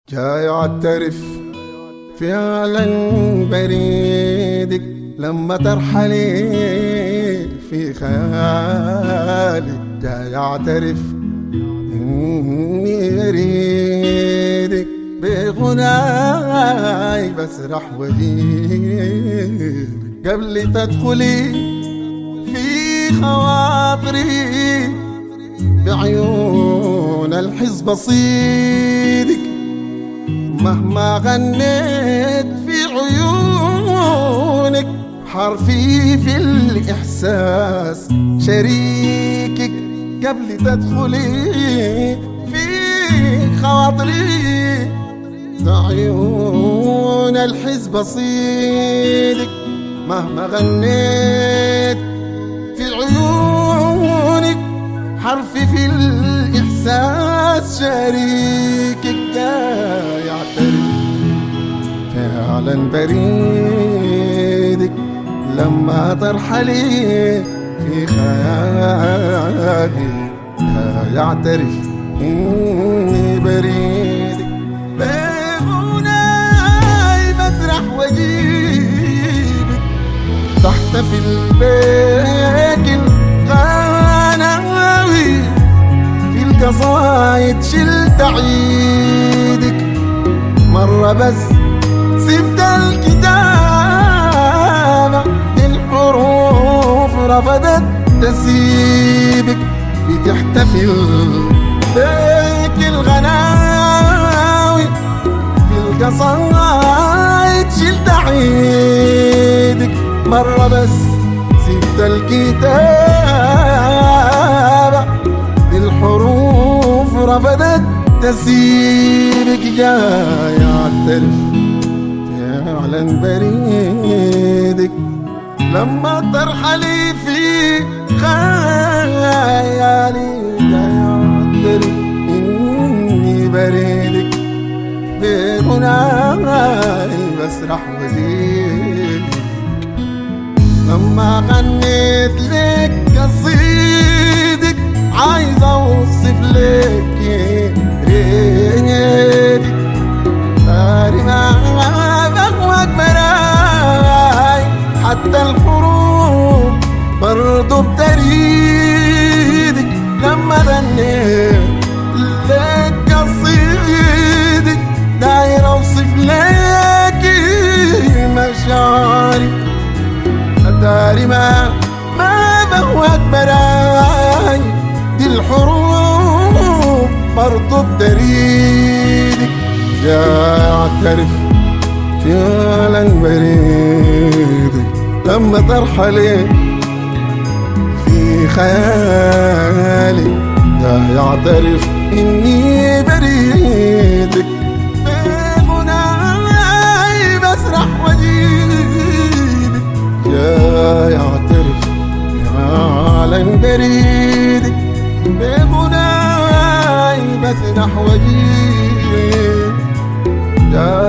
جاي اعترف فعلا بريدك لما ترحلي في خيالي. جاي اعترف اني بريدك بغناي بسرح واجيبك قبل تدخلي في خواطري بعيون الحزب بصيدك. مهما غنيت في عيونك حرفي في الإحساس شريكك قبل تدخلي في خواطري بعيون الحزب بصيدك. مهما غنيت في عيونك حرفي في الإحساس شريكك. جاي اعترف فعلا بريدك لما ترحلي في خيالي. جاي اعترف اني بريدك بغناي بسرح واجيبك تحتفل بيك الغناوي في القصايد شلت عيدك. مرة بس سبت الكتابة الحروف رفضت تسيبك بتحتفل بيك الغناوي في القصايد شلت عيدك. مرة بس سبت الكتابة الحروف رفضت تسيبك. جاي اعترف فعلا بريدك لما ترحلي في خيالي. جاي اعترف اني بريدك بغناي بسرح واجيبك. لما غنيت لك قصيدك عايز اوصف لك ريدك داري ما بغوك مراي حتى الحروف برضو بتريدك. لما غنيت لك قصيدك داير اوصف لك مشاعري داري ما بهوك براي دي الحروف برضو بتريدك. جاي اعترف فعلا بريدك لما ترحلي في خيالي. جاي اعترف اني بريدك بغناي بسرح واجيبك. جاي اعترف فعلا بريدك بغناي بسرح واجيبك.